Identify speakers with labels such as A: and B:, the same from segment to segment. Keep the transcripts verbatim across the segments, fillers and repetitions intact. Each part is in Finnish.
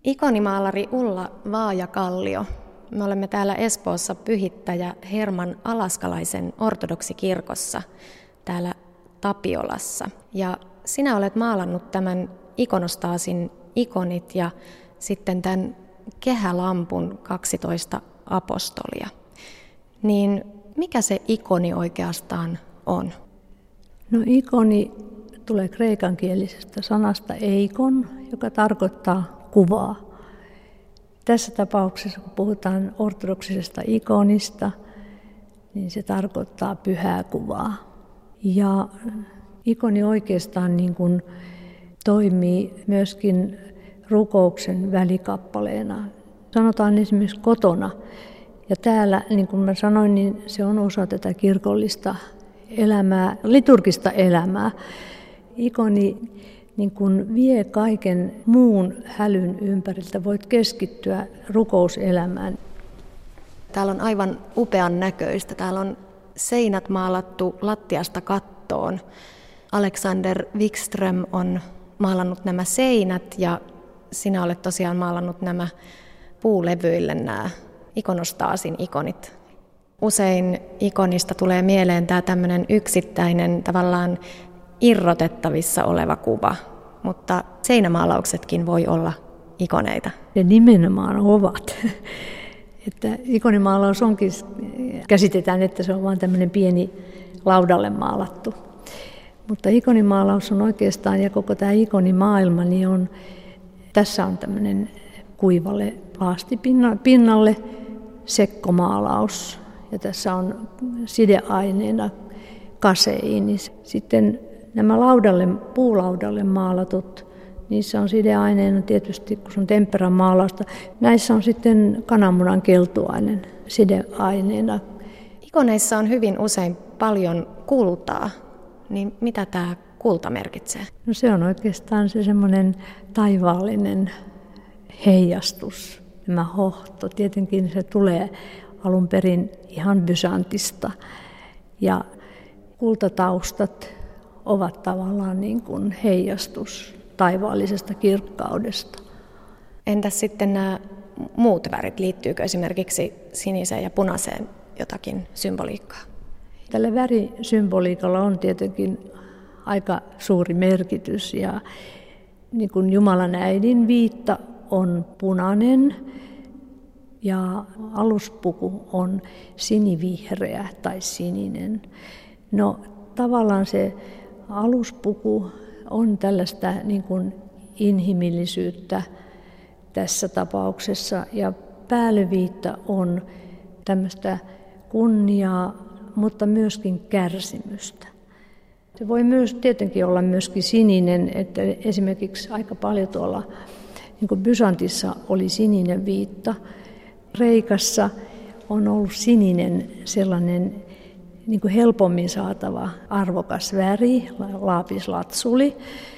A: Ikonimaalari Ulla Vaajakallio. Me olemme täällä Espoossa Pyhittäjä Herman Alaskalaisen ortodoksikirkossa täällä Tapiolassa. Ja sinä olet maalannut tämän ikonostaasin ikonit ja sitten tämän kehälampun kaksitoista apostolia. Niin mikä se ikoni oikeastaan on?
B: No ikoni tulee kreikankielisestä sanasta eikon, joka tarkoittaa kuvaa. Tässä tapauksessa, kun puhutaan ortodoksisesta ikonista, niin se tarkoittaa pyhää kuvaa. Ja ikoni oikeastaan niin kuin toimii myöskin rukouksen välikappaleena. Sanotaan esimerkiksi kotona. Ja täällä, niin kuin mä sanoin, niin se on osa tätä kirkollista elämää, liturgista elämää. Ikoni niin kun vie kaiken muun hälyn ympäriltä, voit keskittyä rukouselämään.
A: Täällä on aivan upean näköistä. Täällä on seinät maalattu lattiasta kattoon. Alexander Wikström on maalannut nämä seinät ja sinä olet tosiaan maalannut nämä puulevyille nämä ikonostaasin ikonit. Usein ikonista tulee mieleen tämä tämmöinen yksittäinen tavallaan irrotettavissa oleva kuva, mutta seinämaalauksetkin voi olla ikoneita.
B: Ne nimenomaan ovat. Että ikonimaalaus onkin, käsitetään, että se on vain tämmöinen pieni laudalle maalattu. Mutta ikonimaalaus on oikeastaan, ja koko tämä ikonimaailma, niin on, tässä on tämmöinen kuivalle laastipinnalle sekkomaalaus, ja tässä on sideaineena kaseiini. Sitten nämä laudalle, puulaudalle maalatut, niissä on sideaineena tietysti, kun se on temperamaalausta. Näissä on sitten kananmunan keltuainen sideaineena.
A: Ikoneissa on hyvin usein paljon kultaa. Niin mitä tämä kulta merkitsee?
B: No se on oikeastaan se semmoinen taivaallinen heijastus, tämä hohto. Tietenkin se tulee alun perin ihan Bysantista. Ja kultataustat ovat tavallaan niin kuin heijastus taivaallisesta kirkkaudesta.
A: Entäs sitten nämä muut värit? Liittyykö esimerkiksi siniseen ja punaiseen jotakin symboliikkaa?
B: Tällä värisymboliikalla on tietenkin aika suuri merkitys. Ja niin kuin Jumalan äidin viitta on punainen ja aluspuku on sinivihreä tai sininen. No tavallaan se aluspuku on tällaista niin kuin inhimillisyyttä tässä tapauksessa ja päällyviitta on tämmöistä kunniaa, mutta myöskin kärsimystä. Se voi myös tietenkin olla myöskin sininen, että esimerkiksi aika paljon tuolla niin kuin Bysantissa oli sininen viitta. Kreikassa on ollut sininen sellainen niin kuin helpommin saatava arvokas väri, laapislatsuli,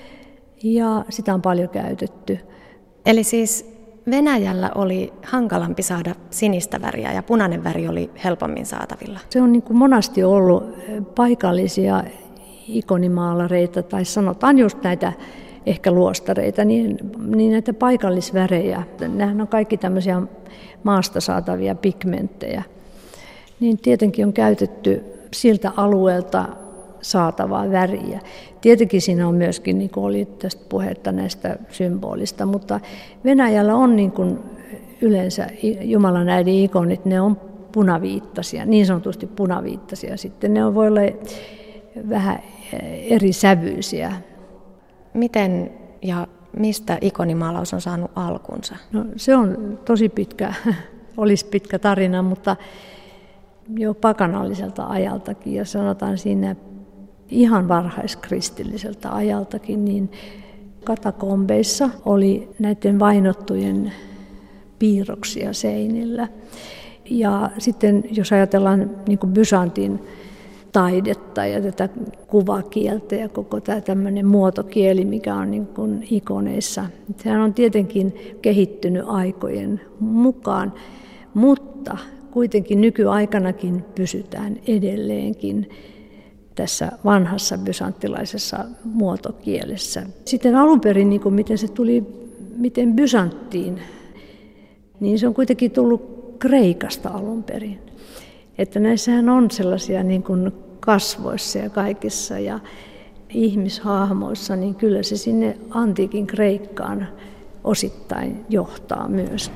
B: ja sitä on paljon käytetty.
A: Eli siis Venäjällä oli hankalampi saada sinistä väriä ja punainen väri oli helpommin saatavilla.
B: Se on niin kuin monasti ollut paikallisia ikonimaalareita, tai sanotaan just näitä ehkä luostareita, niin, niin näitä paikallisvärejä. Nämähän on kaikki tämmöisiä maasta saatavia pigmenttejä. Niin tietenkin on käytetty siltä alueelta saatavaa väriä. Tietenkin siinä on myöskin, niin kuin oli tästä puhetta näistä symbolista, mutta Venäjällä on niin kuin yleensä Jumalan äidin ikonit, ne on punaviittaisia, niin sanotusti punaviittaisia. Sitten ne voi olla vähän eri sävyisiä.
A: Miten ja mistä ikonimaalaus on saanut alkunsa?
B: No, se on tosi pitkä, olisi pitkä tarina, mutta jo pakanalliselta ajaltakin ja sanotaan siinä ihan varhaiskristilliseltä ajaltakin, niin katakombeissa oli näiden vainottujen piirroksia seinillä. Ja sitten jos ajatellaan niin kuin Byzantin taidetta ja tätä kuvakieltä ja koko tämä tämmöinen muotokieli, mikä on niin kuin ikoneissa, sehän on tietenkin kehittynyt aikojen mukaan, mutta kuitenkin nykyaikanakin pysytään edelleenkin tässä vanhassa bysanttilaisessa muotokielessä. Sitten alun perin, niin kuin miten se tuli miten Byzanttiin, niin se on kuitenkin tullut Kreikasta alun perin. Että näissähän on sellaisia niin kuin kasvoissa ja kaikissa ja ihmishahmoissa, niin kyllä se sinne antiikin Kreikkaan osittain johtaa myös.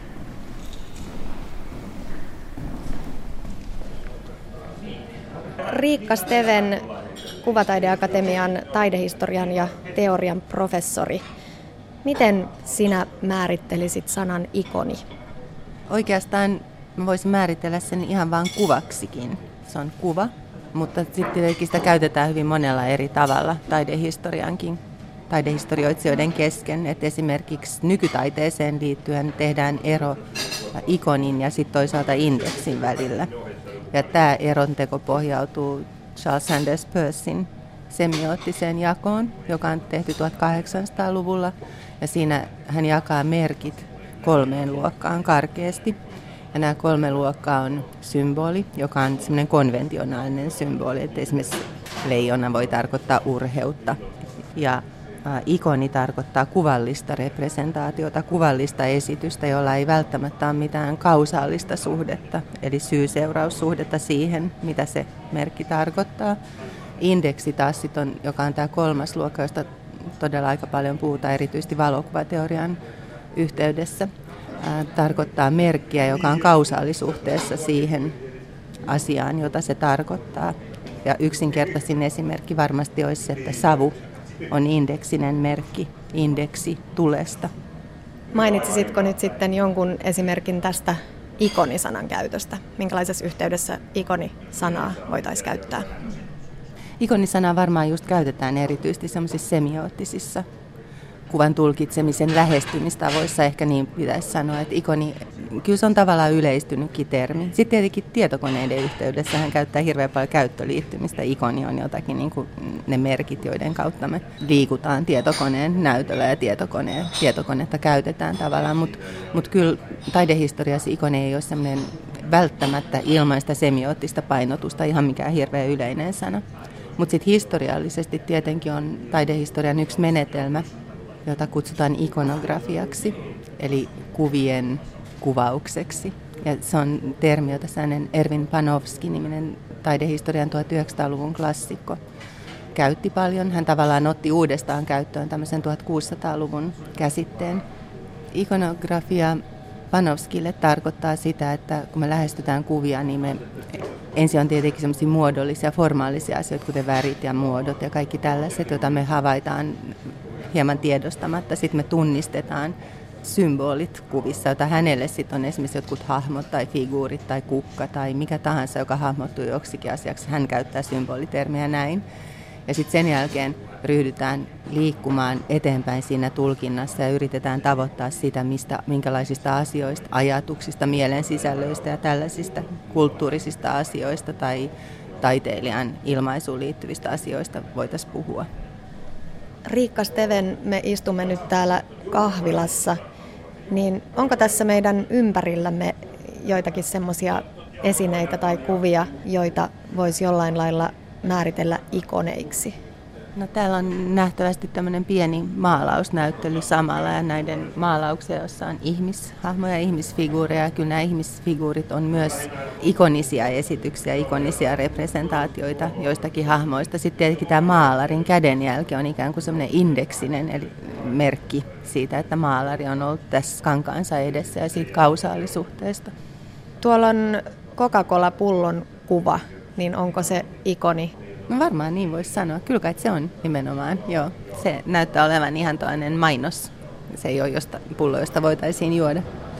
A: Riikka Steven, Kuvataideakatemian taidehistorian ja teorian professori. Miten sinä määrittelisit sanan ikoni?
C: Oikeastaan mä voisin määritellä sen ihan vain kuvaksikin. Se on kuva, mutta sitten sitä käytetään hyvin monella eri tavalla taidehistoriankin, taidehistorioitsijoiden kesken. Et esimerkiksi nykytaiteeseen liittyen tehdään ero ikonin ja sitten toisaalta indeksin välillä. Ja tämä eronteko pohjautuu Charles Sanders Peircein semioottiseen jakoon, joka on tehty tuhatkahdeksansataaluvulla. Ja siinä hän jakaa merkit kolmeen luokkaan karkeasti. Ja nämä kolme luokkaa on symboli, joka on semmoinen konventionaalinen symboli. Että esimerkiksi leijona voi tarkoittaa urheutta. Ja ä, ikoni tarkoittaa kuvallista representaatiota, kuvallista esitystä, jolla ei välttämättä ole mitään kausaalista suhdetta, eli syy-seuraussuhdetta siihen, mitä se merkki tarkoittaa. Indeksi taas sit on, joka on tämä kolmas luokka, josta todella aika paljon puhutaan, erityisesti valokuvateorian yhteydessä. Ää, tarkoittaa merkkiä, joka on kausaalisuhteessa siihen asiaan, jota se tarkoittaa. Ja yksinkertaisin esimerkki varmasti olisi, että savu on indeksinen merkki, indeksi tulesta.
A: Mainitsisitko nyt sitten jonkun esimerkin tästä ikonisanan käytöstä? Minkälaisessa yhteydessä ikonisanaa voitaisiin käyttää?
C: Ikonisanaa varmaan just käytetään erityisesti semmoisissa semioottisissa kuvan tulkitsemisen lähestymistavoissa, ehkä niin pitäisi sanoa, että ikoni, kyllä se on tavallaan yleistynytkin termi. Sitten tietenkin tietokoneiden yhteydessä hän käyttää hirveän paljon käyttöliittymistä. Ikoni on jotakin niin kuin ne merkit, joiden kautta me liikutaan tietokoneen näytöllä ja tietokoneen, tietokonetta käytetään tavallaan, mutta mut kyllä taidehistoriassa ikoni ei ole semmoinen välttämättä ilman sitä semioottista painotusta ihan mikään hirveän yleinen sana. Mutta sitten historiallisesti tietenkin on taidehistorian yksi menetelmä, jota kutsutaan ikonografiaksi, eli kuvien kuvaukseksi. Ja se on termi, jota sellainen Ervin Panofsky-niminen taidehistorian tuhatyhdeksänsataaluvun klassikko käytti paljon. Hän tavallaan otti uudestaan käyttöön tämmöisen tuhatkuusisataaluvun käsitteen. Ikonografia Panofskylle tarkoittaa sitä, että kun me lähestytään kuvia, niin me ensin on tietenkin semmoisia muodollisia, formaalisia asioita, kuten värit ja muodot ja kaikki tällaiset, joita me havaitaan hieman tiedostamatta. Sitten me tunnistetaan symbolit kuvissa, joita hänelle sitten on esimerkiksi jotkut hahmot tai figuurit tai kukka tai mikä tahansa, joka hahmottuu joksikin asiaksi. Hän käyttää symbolitermiä näin. Ja sitten sen jälkeen ryhdytään liikkumaan eteenpäin siinä tulkinnassa ja yritetään tavoittaa sitä, mistä, minkälaisista asioista, ajatuksista, mielen sisällöistä ja tällaisista kulttuurisista asioista tai taiteilijan ilmaisuun liittyvistä asioista voitaisiin puhua.
A: Riikka Steven, me istumme nyt täällä kahvilassa, niin onko tässä meidän ympärillämme joitakin semmoisia esineitä tai kuvia, joita voisi jollain lailla määritellä ikoneiksi?
C: No, täällä on nähtävästi tämmöinen pieni maalausnäyttely samalla ja näiden maalauksia, joissa on ihmishahmoja ja ihmisfiguureja. Ja kyllä nämä ihmisfiguurit on myös ikonisia esityksiä, ikonisia representaatioita joistakin hahmoista. Sitten tietenkin tämä maalarin kädenjälki on ikään kuin semmoinen indeksinen eli merkki siitä, että maalari on ollut tässä kankaansa edessä ja siitä kausaalisuhteesta.
A: Tuolla on Coca-Cola-pullon kuva, niin onko se ikoni?
C: No varmaan niin voisi sanoa. Kyllä kai se on nimenomaan. Joo. Se näyttää olevan ihan toinen mainos. Se ei ole josta, pullo, josta voitaisiin juoda.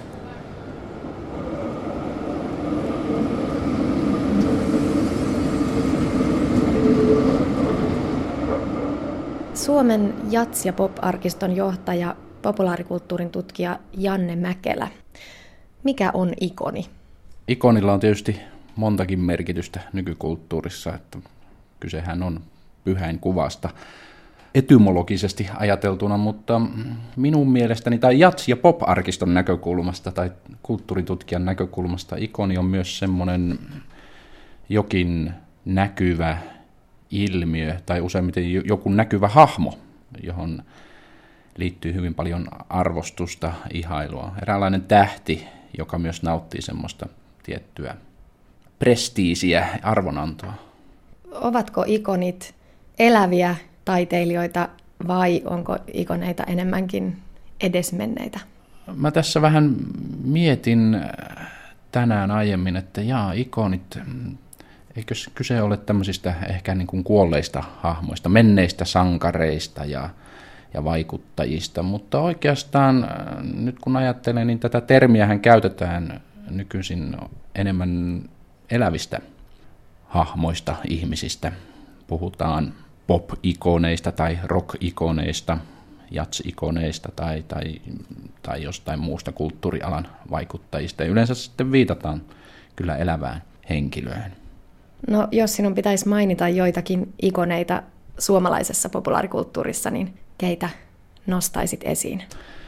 A: Suomen jats- ja pop-arkiston johtaja, populaarikulttuurin tutkija Janne Mäkelä. Mikä on ikoni?
D: Ikonilla on tietysti montakin merkitystä nykykulttuurissa, että kysehän on pyhäinkuvasta etymologisesti ajateltuna, mutta minun mielestäni tai jats- ja pop-arkiston näkökulmasta tai kulttuuritutkijan näkökulmasta ikoni on myös semmoinen jokin näkyvä ilmiö tai useimmiten joku näkyvä hahmo, johon liittyy hyvin paljon arvostusta, ihailua. Eräänlainen tähti, joka myös nauttii semmoista tiettyä prestiisiä, arvonantoa.
A: Ovatko ikonit eläviä taiteilijoita vai onko ikoneita enemmänkin edesmenneitä?
D: Mä tässä vähän mietin tänään aiemmin, että jaa, ikonit, eikö kyse ole tämmöisistä ehkä niin kuin kuolleista hahmoista, menneistä sankareista ja, ja vaikuttajista, mutta oikeastaan nyt kun ajattelen, niin tätä termiähän käytetään nykyisin enemmän elävistä hahmoista, ihmisistä. Puhutaan pop-ikoneista tai rock-ikoneista, jats-ikoneista tai, tai, tai jostain muusta kulttuurialan vaikuttajista. Ja yleensä sitten viitataan kyllä elävään henkilöön.
A: No jos sinun pitäisi mainita joitakin ikoneita suomalaisessa populaarikulttuurissa, niin keitä nostaisit esiin?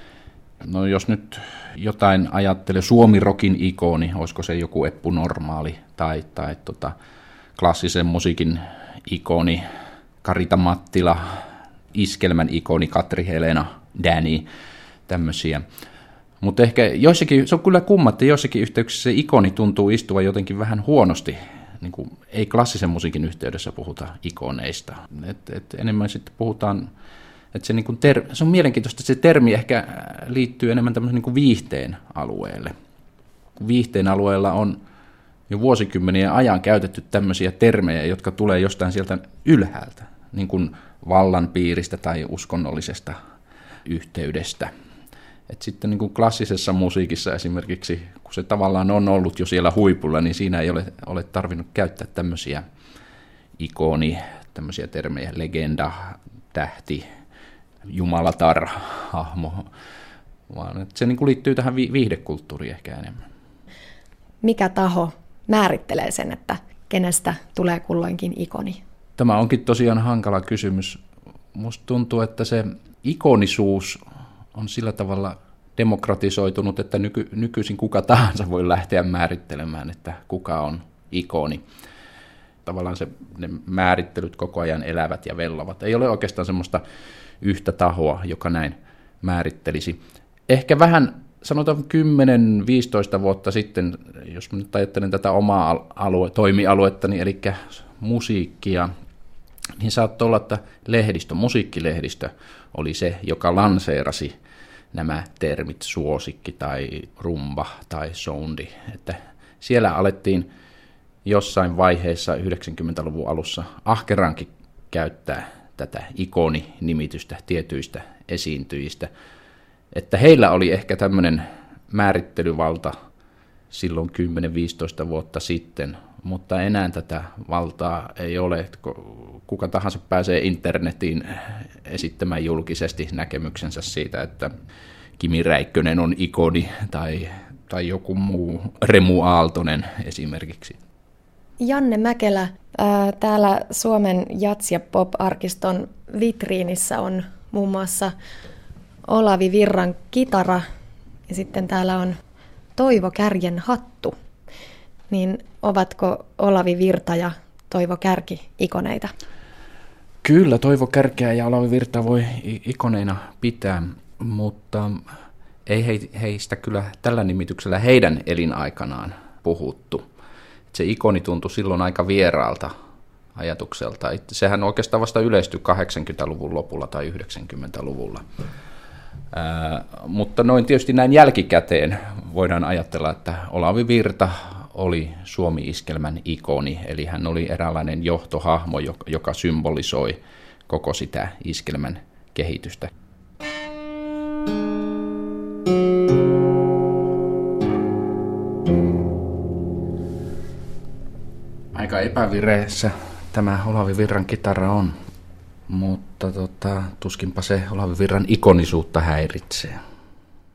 D: No jos nyt jotain ajattelee, Suomi-rokin ikoni, olisiko se joku Eppu Normaali tai, tai tota, klassisen musiikin ikoni Karita Mattila, iskelmän ikoni Katri Helena, Danny, tämmöisiä. Mutta ehkä joissakin, se on kyllä kumma, että joissakin yhteyksissä se ikoni tuntuu istuvan jotenkin vähän huonosti. Niin kuin ei klassisen musiikin yhteydessä puhuta ikoneista. Et, et enemmän sitten puhutaan, että se, niin kuin ter- se on mielenkiintoista, että se termi ehkä liittyy enemmän tämmöisen niin kuin viihteen alueelle. Viihteen alueella on jo vuosikymmenien ajan käytetty tämmöisiä termejä, jotka tulee jostain sieltä ylhäältä, niin kuin vallan piiristä tai uskonnollisesta yhteydestä. Et sitten niin kuin klassisessa musiikissa esimerkiksi, kun se tavallaan on ollut jo siellä huipulla, niin siinä ei ole, ole tarvinnut käyttää tämmöisiä ikoni, tämmöisiä termejä, legenda, tähti, jumalatar, hahmo, vaan se niin kuin liittyy tähän viihdekulttuuriin ehkä enemmän.
A: Mikä taho määrittelee sen, että kenestä tulee kulloinkin ikoni?
D: Tämä onkin tosiaan hankala kysymys. Musta tuntuu, että se ikonisuus on sillä tavalla demokratisoitunut, että nyky, nykyisin kuka tahansa voi lähteä määrittelemään, että kuka on ikoni. Tavallaan se, ne määrittelyt koko ajan elävät ja vellovat. Ei ole oikeastaan semmoista yhtä tahoa, joka näin määrittelisi. Ehkä vähän, sanotaan kymmenen viisitoista vuotta sitten, jos nyt ajattelen tätä omaa alue, toimialuettani, eli musiikkia, niin saattoi olla, että lehdistö, musiikkilehdistö oli se, joka lanseerasi nämä termit suosikki tai rumba tai soundi. Että siellä alettiin jossain vaiheessa yhdeksänkymmentäluvun alussa ahkerankin käyttää tätä ikoni-nimitystä tietyistä esiintyjistä. Että heillä oli ehkä tämmöinen määrittelyvalta silloin kymmenen viisitoista vuotta sitten, mutta enää tätä valtaa ei ole. Kuka tahansa pääsee internetiin esittämään julkisesti näkemyksensä siitä, että Kimi Räikkönen on ikoni tai, tai joku muu, Remu Aaltonen esimerkiksi.
A: Janne Mäkelä, ää, täällä Suomen jats- ja pop-arkiston vitriinissä on muun muassa Olavi Virran kitara ja sitten täällä on Toivo Kärjen hattu. Niin ovatko Olavi Virta ja Toivo Kärki ikoneita?
D: Kyllä, Toivo Kärkeä ja Olavi Virta voi ikoneina pitää, mutta ei heistä kyllä tällä nimityksellä heidän elinaikanaan puhuttu. Se ikoni tuntui silloin aika vieraalta ajatukselta. Sehän oikeastaan vasta yleistyi kahdeksankymmentäluvun lopulla tai yhdeksänkymmentäluvulla. Ää, mutta noin tietysti näin jälkikäteen voidaan ajatella, että Olavi Virta oli Suomi-iskelmän ikoni, eli hän oli eräänlainen johtohahmo, joka symbolisoi koko sitä iskelmän kehitystä. Aika epävireessä tämä Olavi Virran kitara on, mutta tota, tuskinpa se Olavi Virran ikonisuutta häiritsee.